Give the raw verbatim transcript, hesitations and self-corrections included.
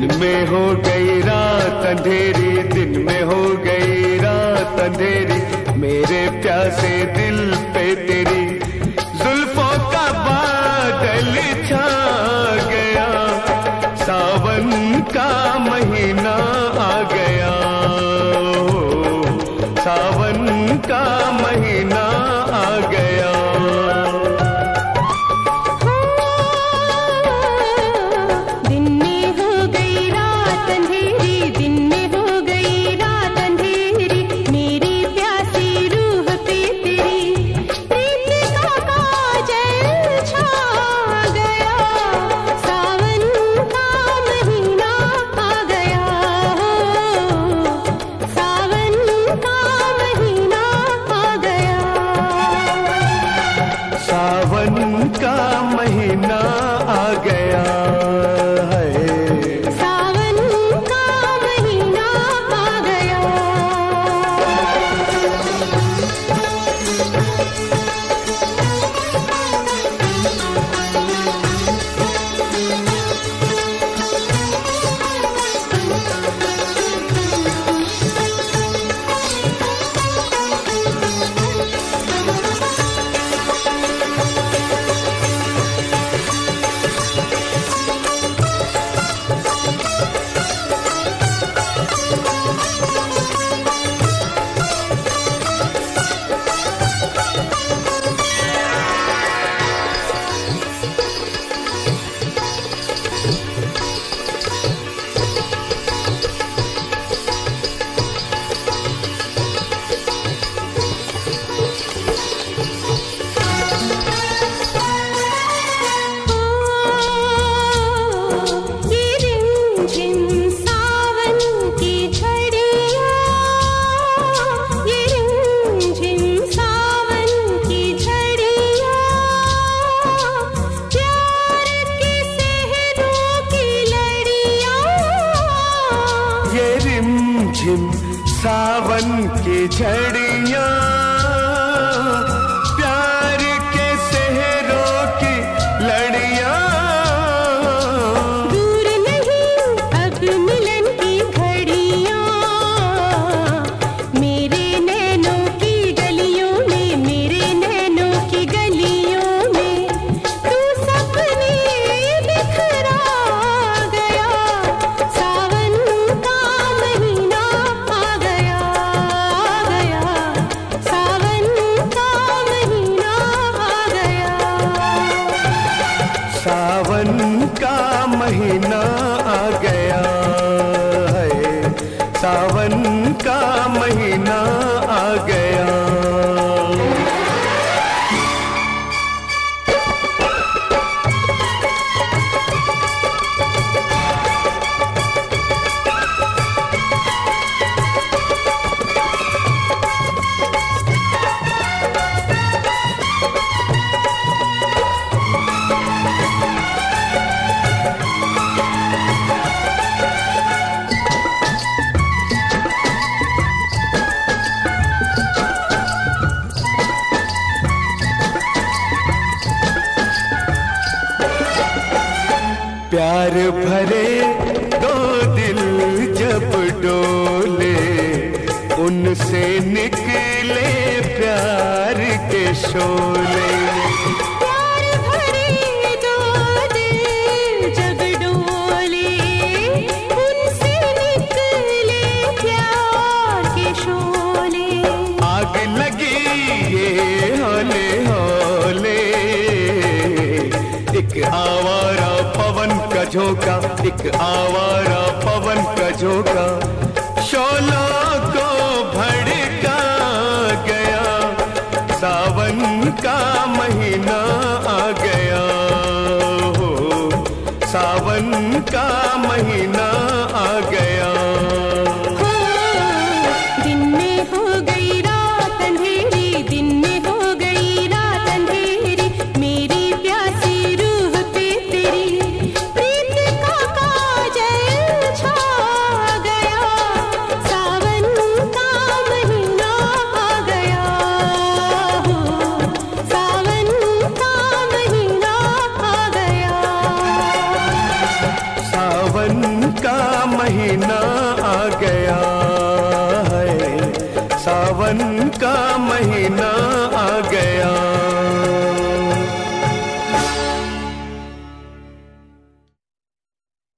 में हो गई रात अंधेरी, दिन में हो गई रात अंधेरी, मेरे प्यासे दिल पे तेरी जुल्फों का बादल छा गया, सावन का महीना आ गया, सावन का महीना आ गया। सावन का महीना आ गया है, सावन का महीना आ गया। रिमझिम सावन की झड़ियाँ, प्यार के सेहरों की लड़ियाँ, दूर नहीं अब मिलन की घड़ियाँ, मेरे नैनों की गलियों में, मेरे नैनों की गलियों में तू सपने बिखरा गया, सावन का महीना आ गया, आ गया, सावन का महीना आ गया। सावन का महीना आ गया है, सावन का महीना आ गया। प्यार भरे दो दिल जब डोले, उनसे निकले प्यार के शोले, प्यार भरे दो दिल जब डोले, उनसे निकले प्यार के शोले, आग लगी ये हौले हौले, एक आवारा पवन का झोंका, एक आवारा पवन का झोंका, शोलों को भड़का गया, सावन का महीना आ गया, हो सावन का महीना आ गया। दिन में हो गई रात अंधेरी, दिन में हो गई रात अंधेरी, मेरी प्यासी रूह पे तेरी प्रीत का काजल छा गया, सावन का महीना आ गया, सावन का महीना आ गया, सावन गया।